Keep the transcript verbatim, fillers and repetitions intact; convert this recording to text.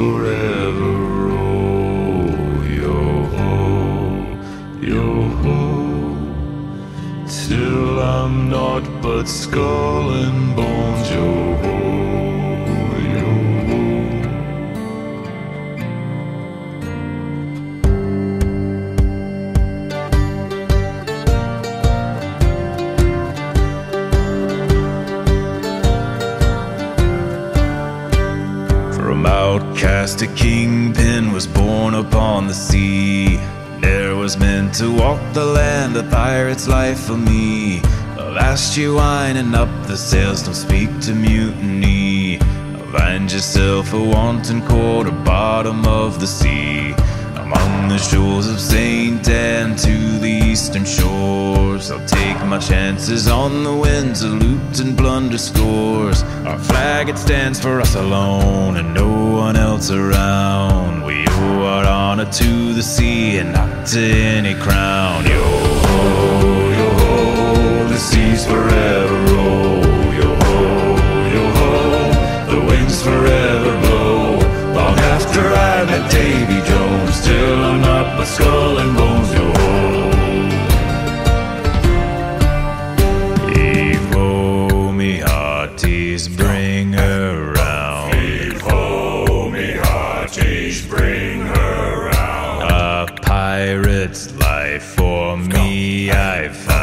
forever. Oh, yo-ho, yo-ho, till I'm naught but skull and bones. Yo-ho, yo-ho. From outcast a kingpin was born upon the sea. There was meant to walk the land, a pirate's life for me. Avast you winding up the sails, don't speak to mutiny. Find yourself a wanton quarter bottom of the sea. Among the shores of Saint Anne to the eastern shores, I'll take my chances on the winds to loot and plunder scores. Our flag, it stands for us alone and no one else around. We owe our honor to the sea and not to any crown. Yo-ho, yo-ho, the sea's forever. Oh, yo-ho, yo-ho, the winds forever blow. Long after I met Davy Jones, still I'm not but skull and bones. Yo-ho, heave-ho, me hearties, bring her round. Heave-ho, me hearties, bring her round. A pirate's life for me I found.